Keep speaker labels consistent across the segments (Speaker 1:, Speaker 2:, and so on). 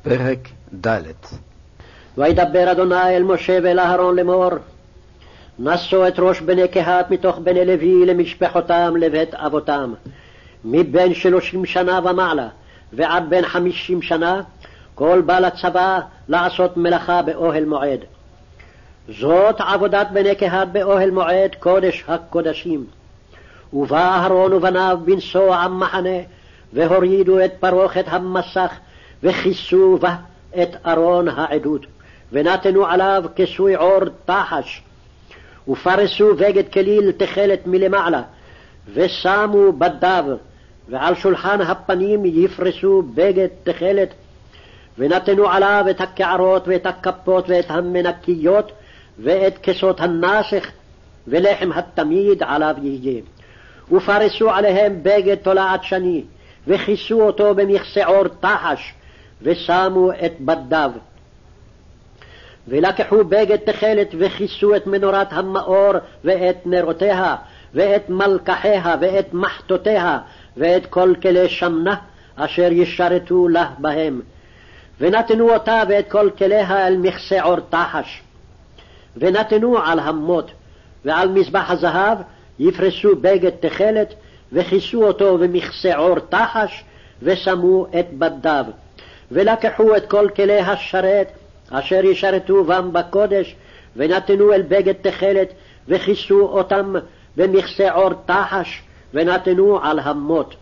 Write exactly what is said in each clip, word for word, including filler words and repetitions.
Speaker 1: פרק ד'.
Speaker 2: וידבר אדוני אל משה ואל אהרון לאמור, נשאו את ראש בני קהת מתוך בני לוי למשפחותם לבית אבותם, מבין שלושים שנה ומעלה ועד בין חמישים שנה, כל בעל הצבא לעשות מלאכה באוהל מועד. זאת עבודת בני קהת באוהל מועד קודש הקודשים. ובא אהרון ובניו בנסוע המחנה, והורידו את פרוכת המסך, וכיסו בה את ארון העדות, ונתנו עליו כיסוי עור תחש, ופרסו בגד כליל תכלת מלמעלה, ושמו בדיו, ועל שולחן הפנים יפרסו בגד תכלת, ונתנו עליו את הקערות ואת הכפות ואת המנקיות ואת כסות הנסך, ולחם התמיד עליו יהיה. ופרסו עליהם בגד תולעת שני, וכיסו אותו במכסה עור תחש, ושמו את בדיו. ולקחו בגד תכלת וכיסו את מנורת המאור ואת נרותיה, ואת מלקחיה ואת מחתותיה, ואת כל כלי שמנה אשר ישרתו לה בהם. ונתנו אותה ואת כל כליה אל מכסה עור תחש. ונתנו על המות, ועל מזבח הזהב יפרסו בגד תכלת, וכיסו אותו במכסה עור תחש, ושמו את בדיו. ולקחו את כל כלי השרת אשר ישרתו בם בקודש, ונתנו אל בגד תכלת, וכיסו אותם במכסה עור תחש, ונתנו על המות.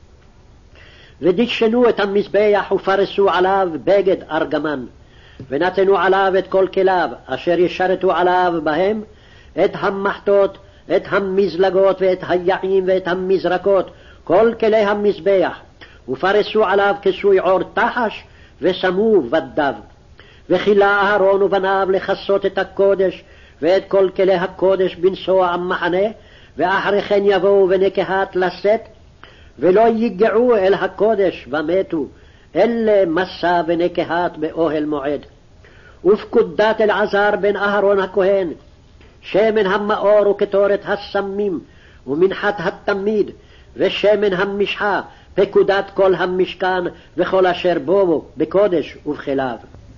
Speaker 2: ודשנו את המזבח ופרסו עליו בגד ארגמן, ונתנו עליו את כל כליו אשר ישרתו עליו בהם, את המחתות, את המזלגות ואת היעים ואת המזרקות, כל כלי המזבח, ופרסו עליו כיסוי עור תחש, ושמו בדיו. וכילה אהרון ובניו לכסות את הקודש ואת כל כלי הקודש בנסוע המחנה, ואחרי כן יבואו בני קהת לשאת, ולא יגעו אל הקודש ומתו, אלה מסע בני קהת באוהל מועד. ופקודת אלעזר בן אהרון הכהן, שמן המאור וכתורת הסמים, ומנחת התמיד, ושמן המשחה, פקודת כל המשכן וכל אשר בו בקודש ובכליו.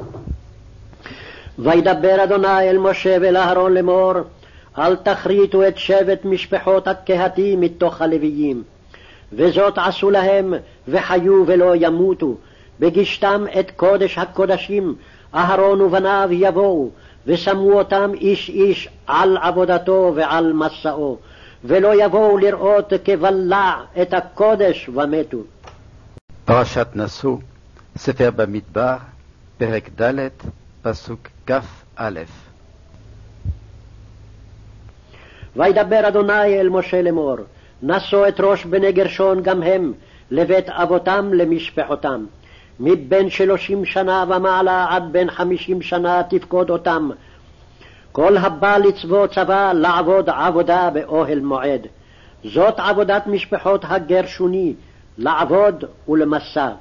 Speaker 2: וידבר אדוני אל משה ואל אהרון לאמור, אל תכריתו את שבט משפחות הקהתי מתוך הלוויים, וזאת עשו להם וחיו ולא ימותו, בגישתם את קודש הקודשים. אהרון ובניו יבואו, ושמו אותם איש איש על עבודתו ועל מסעו, ולא יבואו לראות כבלע את הקודש ומתו.
Speaker 1: פרשת נשוא, ספר במדבר, פרק ד', פסוק כ"א.
Speaker 2: וידבר אדוני אל משה לאמור, נשאו את ראש בני גרשון גם הם לבית אבותם למשפחותם, מבין שלושים שנה ומעלה עד בין חמישים שנה תפקוד אותם, כל הבא לצבוא צבא לעבוד עבודה באוהל מועד. זאת עבודת משפחות הגרשוני, לעבוד ולמסע.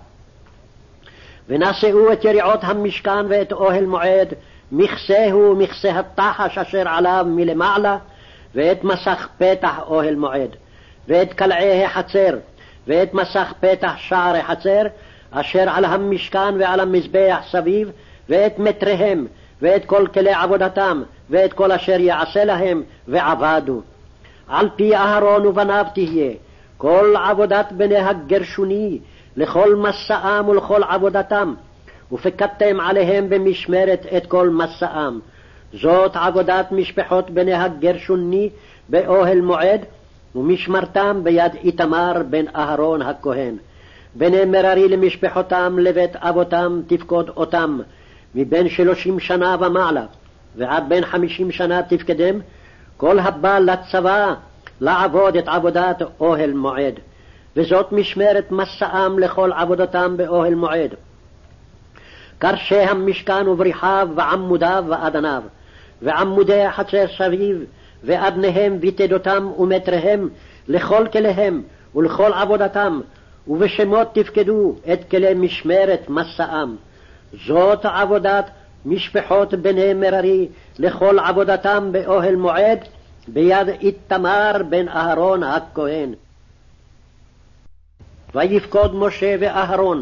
Speaker 2: ונשאו את יריעות המשכן ואת אוהל מועד, מכסהו מכסה התחש אשר עליו מלמעלה, ואת מסך פתח אוהל מועד, ואת קלעי החצר, ואת מסך פתח שער החצר אשר על המשכן ועל המזבח סביב, ואת מטריהם, ואת כל כלי עבודתם, ואת כל אשר יעשה להם, ועבדו. על פי אהרון ובניו תהיה כל עבודת בני הגרשוני, לכל מסעם ולכל עבודתם, ופקדתם עליהם במשמרת את כל מסעם. זאת עבודת משפחות בני הגרשוני באוהל מועד, ומשמרתם ביד איתמר בן אהרון הכהן. בני מררי למשפחותם לבית אבותם תפקוד אותם, מבין שלושים שנה ומעלה ועד בין חמישים שנה תפקדם, כל הבא לצבא לעבוד את עבודת אוהל מועד. וזאת משמרת מסעם לכל עבודתם באוהל מועד. קרשי המשכן ובריחיו ועמודיו ואדניו, ועמודי החצר סביב, ואדניהם ותדותם ומטריהם, לכל כליהם ולכל עבודתם, ובשמות תפקדו את כלי משמרת מסעם. זאת עבודת משפחות בני מררי לכל עבודתם באוהל מועד, ביד איתמר בן אהרון הכהן. ויפקוד משה ואהרון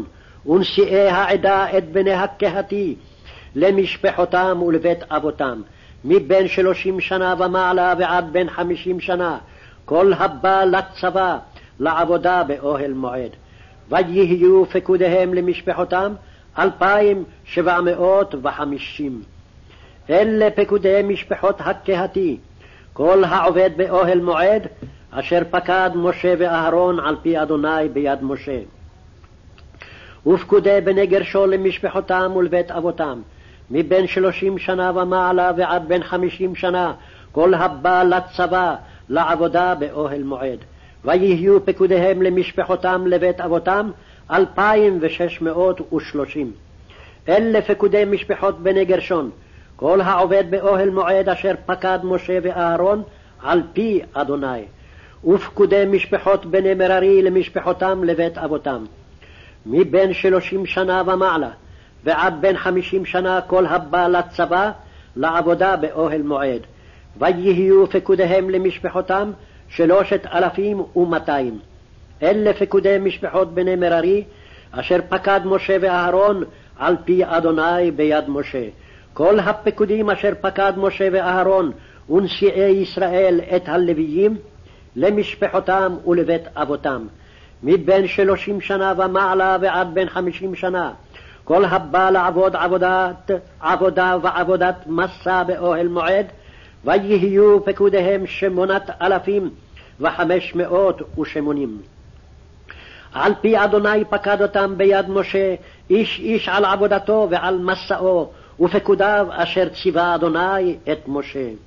Speaker 2: ונשיאי העדה את בני הקהתי למשפחותם ולבית אבותם, מבין שלושים שנה ומעלה ועד בין חמישים שנה, כל הבא לצבא לעבודה באוהל מועד. ויהיו פקודיהם למשפחותם אלפיים שבע מאות וחמישים. אלה פקודי משפחות הקהתי, כל העובד באוהל מועד, אשר פקד משה ואהרון על פי אדוני ביד משה. ופקודי בני גרשון למשפחותם ולבית אבותם, מבין שלושים שנה ומעלה ועד בין חמישים שנה, כל הבא לצבא לעבודה באוהל מועד. ויהיו פקודיהם למשפחותם לבית אבותם אלפיים ושש מאות ושלושים. אלה פקודי משפחות בני גרשון, כל העובד באוהל מועד אשר פקד משה ואהרון על פי אדוני. ופקודי משפחות בני מררי למשפחותם לבית אבותם, מבין שלושים שנה ומעלה ועד בין חמישים שנה, כל הבא לצבא לעבודה באוהל מועד. ויהיו פקודיהם למשפחותם שלושת אלפים ומאתיים. אלה פקודי משפחות בני מררי אשר פקד משה ואהרון על פי אדוני ביד משה. כל הפקודים אשר פקד משה ואהרון ונשיאי ישראל את הלוויים למשפחותם ולבית אבותם, מבין שלושים שנה ומעלה ועד בין חמישים שנה, כל הבא לעבוד עבודת עבודה ועבודת מסע באוהל מועד. ויהיו פקודיהם שמונת אלפים וחמש מאות ושמונים. על פי אדוני פקד אותם ביד משה, איש איש על עבודתו ועל מסעו, ופקודיו אשר ציווה אדוני את משה.